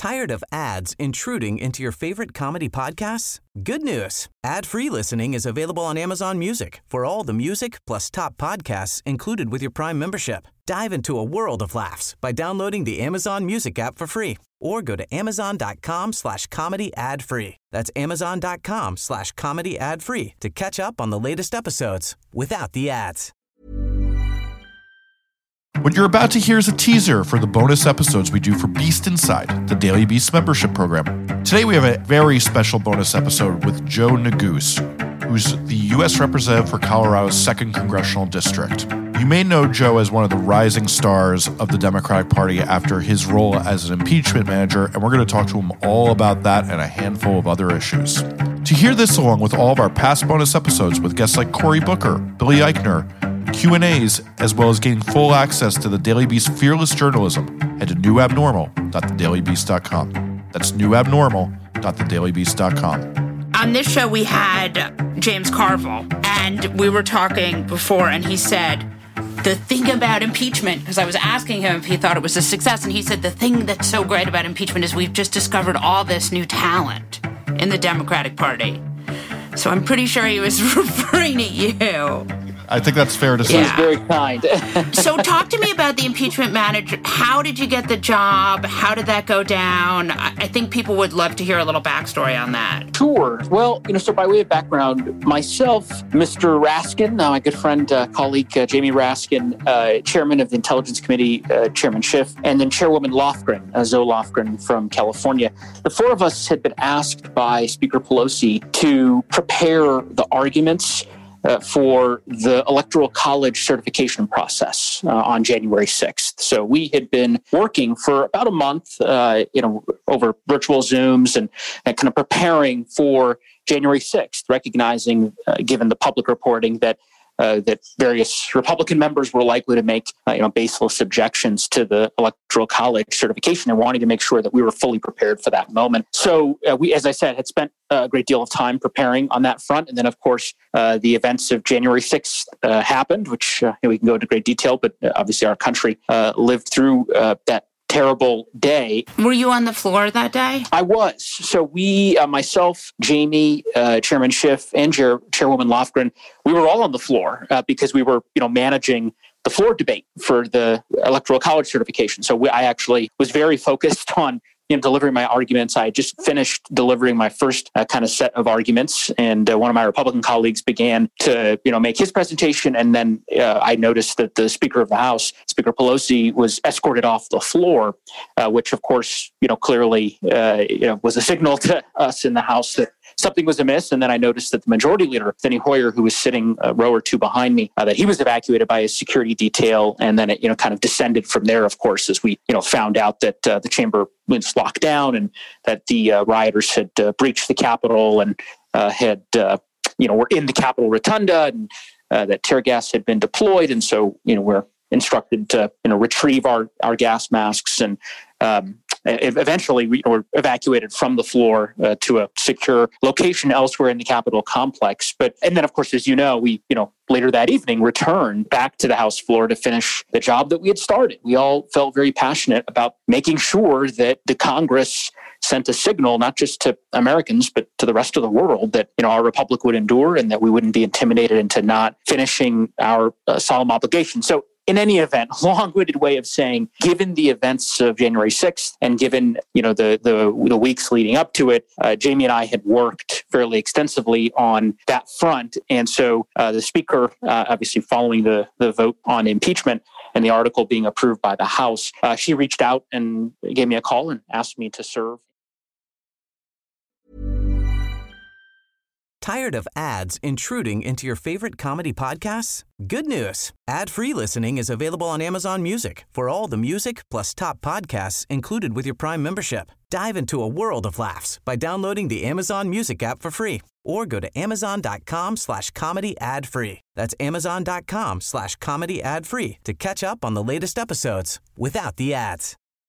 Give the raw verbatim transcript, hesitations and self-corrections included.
Tired of ads intruding into your favorite comedy podcasts? Good news. Ad-free listening is available on Amazon Music for all the music plus top podcasts included with your Prime membership. Dive into a world of laughs by downloading the Amazon Music app for free or go to amazon.com slash comedy ad free. That's amazon.com slash comedy ad free to catch up on the latest episodes without the ads. What you're about to hear is a teaser for the bonus episodes we do for Beast Inside, the Daily Beast membership program. Today we have a very special bonus episode with Joe Neguse, who's the U S representative for Colorado's second Congressional District. You may know Joe as one of the rising stars of the Democratic Party after his role as an impeachment manager, and we're going to talk to him all about that and a handful of other issues. To hear this along with all of our past bonus episodes with guests like Cory Booker, Billy Eichner, Q and A's, as well as gaining full access to the Daily Beast fearless journalism, head to new abnormal dot the daily beast dot com. That's new abnormal dot the daily beast dot com. On this show, we had James Carville, and we were talking before, and he said, the thing about impeachment, because I was asking him if he thought it was a success, and he said the thing that's so great about impeachment is we've just discovered all this new talent in the Democratic Party. So I'm pretty sure he was referring to you. I think that's fair to say. He's very kind. So talk to me about the impeachment manager. How did you get the job? How did that go down? I think people would love to hear a little backstory on that. Sure. Well, you know, so by way of background, myself, Mister Raskin, uh, my good friend, uh, colleague uh, Jamie Raskin, uh, chairman of the Intelligence Committee, uh, Chairman Schiff, and then Chairwoman Lofgren, uh, Zoe Lofgren from California. The four of us had been asked by Speaker Pelosi to prepare the arguments Uh, for the Electoral College certification process uh, on January sixth. So we had been working for about a month, uh, you know, over virtual Zooms and, and kind of preparing for January sixth, recognizing, uh, given the public reporting, that Uh, that various Republican members were likely to make, uh, you know, baseless objections to the Electoral College certification, and wanting to make sure that we were fully prepared for that moment. So uh, we, as I said, had spent a great deal of time preparing on that front. And then, of course, uh, the events of January sixth uh, happened, which uh, we can go into great detail, but uh, obviously our country uh, lived through uh, that terrible day. Were you on the floor that day? I was. So we, uh, myself, Jamie, uh, Chairman Schiff, and Chair, Chairwoman Lofgren, we were all on the floor uh, because we were, you know, managing the floor debate for the Electoral College certification. So we, I actually was very focused on, you know, delivering my arguments. I had just finished delivering my first uh, kind of set of arguments, and uh, one of my Republican colleagues began to, you know, make his presentation, and then uh, I noticed that the Speaker of the House, Speaker Pelosi, was escorted off the floor, uh, which, of course, you know, clearly, uh, you know, was a signal to us in the House that something was amiss. And then I noticed that the Majority Leader, Steny Hoyer, who was sitting a row or two behind me, uh, that he was evacuated by a security detail. And then it, you know, kind of descended from there, of course, as we, you know, found out that uh, the chamber was locked down and that the uh, rioters had uh, breached the Capitol and uh, had, uh, you know, were in the Capitol Rotunda, and uh, that tear gas had been deployed. And so, you know, we're instructed to, you know, retrieve our, our gas masks, and um, eventually we were evacuated from the floor uh, to a secure location elsewhere in the Capitol complex. But, and then, of course, as you know, we, you know, later that evening returned back to the House floor to finish the job that we had started. We all felt very passionate about making sure that the Congress sent a signal, not just to Americans, but to the rest of the world, that, you know, our republic would endure and that we wouldn't be intimidated into not finishing our uh, solemn obligation. So in any event, long-winded way of saying, given the events of January sixth and given, you know, the the, the weeks leading up to it, uh, Jamie and I had worked fairly extensively on that front. And so uh, the Speaker, uh, obviously following the, the vote on impeachment and the article being approved by the House, uh, she reached out and gave me a call and asked me to serve. Tired of ads intruding into your favorite comedy podcasts? Good news. Ad-free listening is available on Amazon Music for all the music plus top podcasts included with your Prime membership. Dive into a world of laughs by downloading the Amazon Music app for free or go to amazon.com slash comedy ad free. That's amazon.com slash comedy ad free to catch up on the latest episodes without the ads.